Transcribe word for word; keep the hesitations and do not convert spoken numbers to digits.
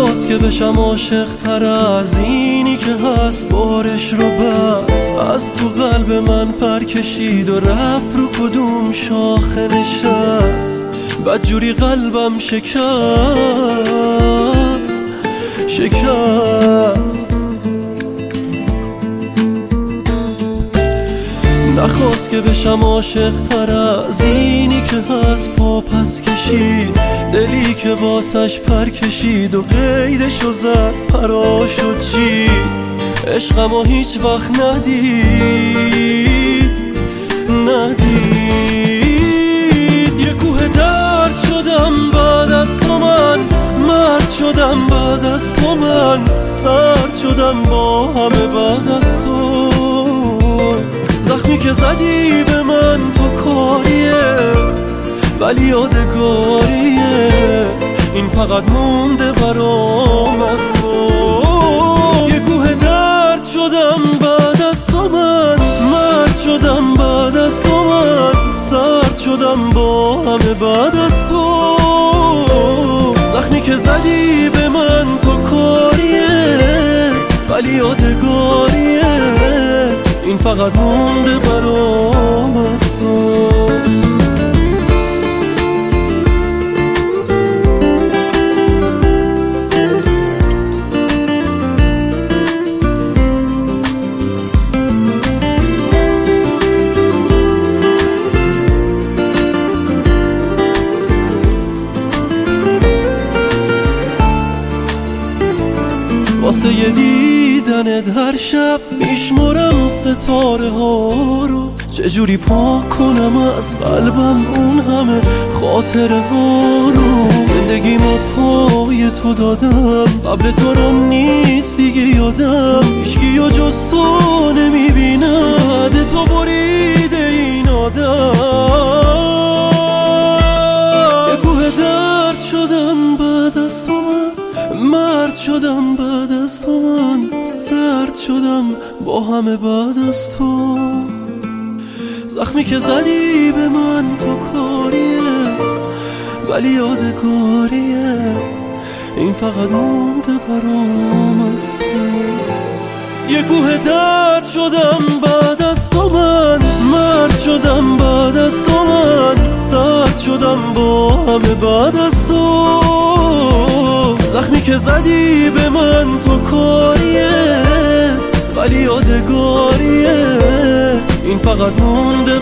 نخواست که بشم عاشق تر از اینی که هست، بارش رو بست از تو قلب من پر کشید و رفت رو کدوم شاخه نشست. بدجوری قلبم شکست شکست. نخواست که بشم عاشق تر از اینی که هست، پا پس کشید دلی که واسش پر کشید و قیدشو زد پراشو چید. عشقمو هیچ وقت ندید ندید. یه کوه درد شدم بعد از تو من، مرد شدم بعد از تو من، سرد شدم با همه بعد از تو. زخمی که زدی به من تو کاریه ولی یادگاریه، این فقط مونده برام از تو. یه کوه درد شدم بعد از تو من، مرد شدم بعد از تو من، سرد شدم با همه بعد از تو. زخمی که زدی به من تو کاریه ولی یادگاریه، این فقط مونده برام از تو. واسه یه دیدنت هر شب میشمرم ستاره ها رو، چجوری پاک کنم از قلبم اون همه خاطره ها رو. زندگیمو پای تو دادم، قبل تو رو نیست دیگه یادم، هیچکی و جز تو نمیبینم، عده تو بریده این آدم. یه کوه درد شدم بعد از تو من، مرد شدم بعد از تو من، سرد شدم با همه بعد از تو. زخمی که زدی به من تو کاریه ولی یادگاریه، این فقط مونده برام از تو. یه کوه درد شدم بعد از تو من، مرد شدم بعد از تو من، سرد شدم با همه بعد از تو. زخمی که زدی به من تو کاریه ولی یادگاریه، این فقط مونده